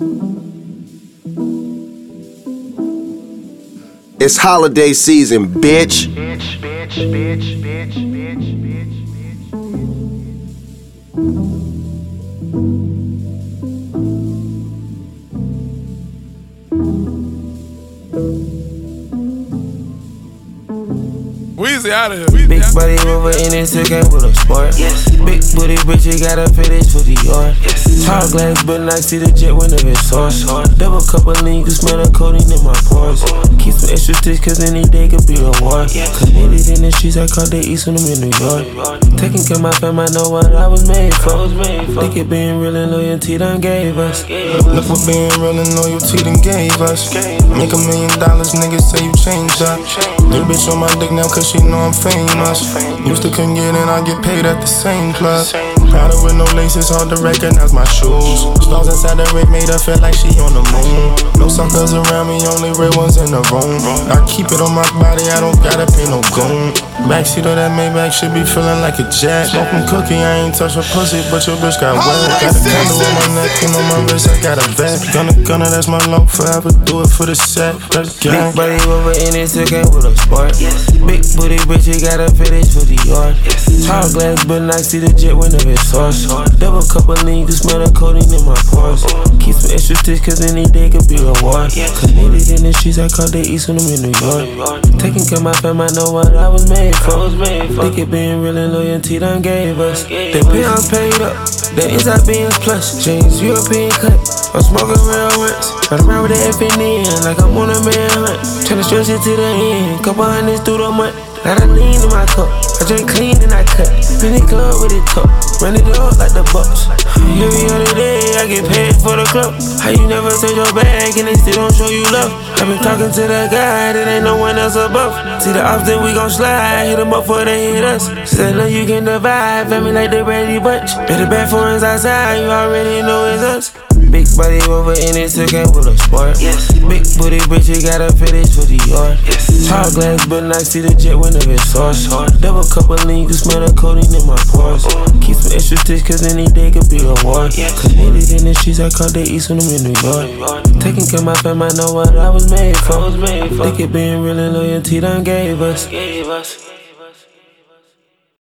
It's holiday season, bitch. Weezy out of here. Big body over in it, still came with a sport. Yes. Big booty bitch, you got a fetish for the yard. Yes. Tall glass, but I see the jet whenever it's source. Double cup of lean, you smell the codeine in my pores. Keep some extra sticks, cause any day could be a war. Committed in the streets, I call the east when I'm in New York. Taking care of my fam, I know what I was made for. Think it being real and loyalty done gave us. Look what being real and loyalty done gave us. Make $1 million, niggas say you changed up. New bitch on my dick now cause she know I'm famous. Used to couldn't get in, I get paid at the same club. Powder with no laces, hard to recognize my shoes. Stars inside the rig made her feel like she on the moon. No suckers around me, only real ones in the room. I keep it on my body, I don't gotta pay no goon. Backseat of that Maybach should be feeling like a jet. Smoking cookie, I ain't touch her pussy, but your bitch got wet. Got a candle on my neck and on my wrist, I got a vest. Gunner, that's my love forever, do it for the set. Big body over in it, still came with a sport. Big booty bitch, you got a fetish for the yard. Tall glass, but I see the jet whenever it's source. Double cup of lean, you smell the codeine in my pores. Keep some extra sticks, cause any day could be a war. Committed in the streets, I call the east when I'm in New York. Taking care of my fam, I know what I was made for. Think it being real and loyalty done gave us. The pounds paid up, the inside being plush. Jeans, European cut, I'm smoking real rinse. Run around with the FNN like I'm on a manhunt. Tryna stretch it to the end, couple hundreds through the month. Got a lean in my cup, I drink clean and I cut. In the club with it top, run it up like the Bucks. Every other day I get paid for the club. How you never take your bag and they still don't show you love? I been talking to the guy that ain't no one else above. See the ops that we gon' slide, hit them up before they hit us. Said no you can divide, family like the Brady Bunch. Better bad phones outside, you already know it's us. Big body over in it, still came with a sport. Big booty bitch, you got a fetish for the yard. Tall glass, but I see the jet whenever it's source. Double cup of lean, you smell the codeine in my pores. Keep some extra sticks, cause any day could be a war. Committed in the streets, I call the east when I'm in New York. Taking care of my fam, I know what I was made for. Think it being real and loyalty done gave us.